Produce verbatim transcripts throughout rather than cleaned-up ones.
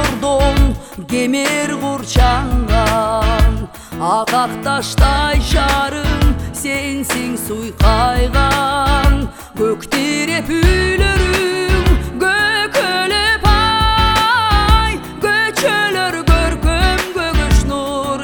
Тордон кемер курчанган, акакташтай жарым сенсиң суйкайган. Көктиреп үйлөрүң көкөлөп ай, көчөлөр көркөм көгөш нур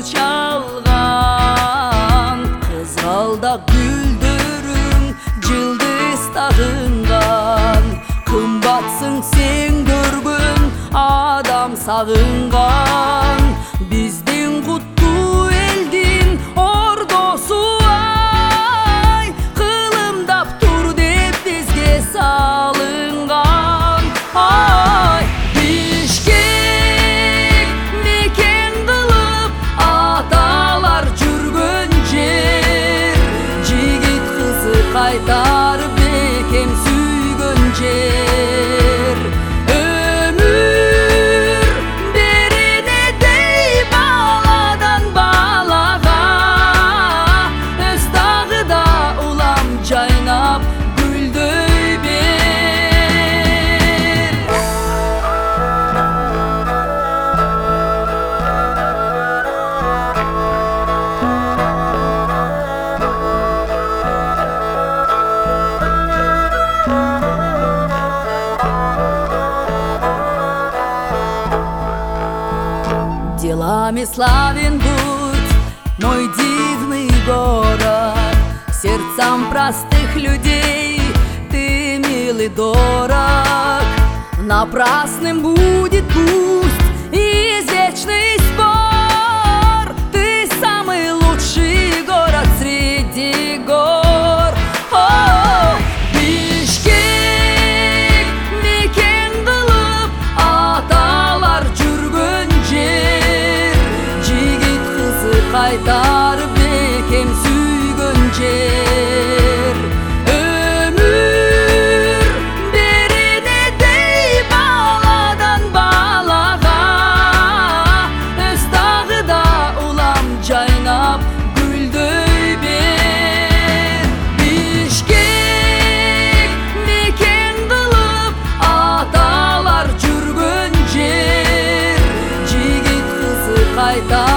чалган. Кызгалдак гүлдөрүң жылдыз тагынган, кымбатсың сен көргөн адам сагынган. Биздин куттуу элдин ордосу ай, кылымдап тур деп бизге салынган. Ай, Бишкек мекен кылып аталар жүргөн жер, жигит кызы кайтарып бекем сүйгөн жер. Өмүр берине дей баладан балага, өз тагыда улам жайнап гүлдөй бер. Делами славен будь, мой дивный город, сердцам простых людей ты милый дорог. Напрасным будет пусть извечный спор, ты самый лучший город среди гор. О, Бишкек мекен кылып аталар жүргөн жер, жигит кызы кайтарып бекем сүйгөн жер. Өмүр берине дей баладан балага, өз тагыда улам жайнап гүлдөй бер. Бишкек мекен кылып аталар жүргөн жер, жигит кызы кайта